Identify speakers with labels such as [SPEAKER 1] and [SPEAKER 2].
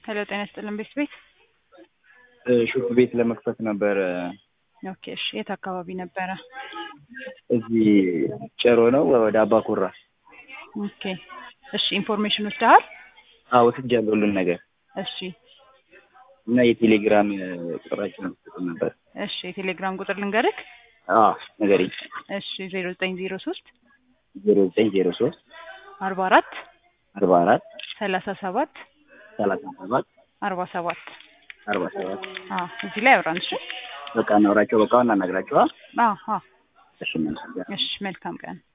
[SPEAKER 1] ሄሎ ጤና ይስጥልን ቤት
[SPEAKER 2] ሹፍ ቤት ለመክፈት ነበር።
[SPEAKER 1] ኦኬ እሺ የት አካባቢ ነበረ?
[SPEAKER 2] እዚህ ጨሮ ነው ወደ አባኩራ።
[SPEAKER 1] ኦኬ እሺ ኢንፎርሜሽን ወስደሃል?
[SPEAKER 2] አዎ ወስጃለሁ ሁሉን ነገር።
[SPEAKER 1] እሺ
[SPEAKER 2] እና የቴሌግራም ቁጥራችንን ወስደን ነበር።
[SPEAKER 1] እሺ የቴሌግራም ቁጥር ልንገርክ?
[SPEAKER 2] አዎ ንገረኝ።
[SPEAKER 1] እሺ 0903
[SPEAKER 2] 0903
[SPEAKER 1] 44
[SPEAKER 2] 44
[SPEAKER 1] 37
[SPEAKER 2] 37
[SPEAKER 1] 47
[SPEAKER 2] 47
[SPEAKER 1] እዚህ ላይ አውራን። እሺ
[SPEAKER 2] በቃ እናውራቸው። በቃ እናናግራቸው።
[SPEAKER 1] አዎ
[SPEAKER 2] እሺ
[SPEAKER 1] እሺ መልካም ቀን።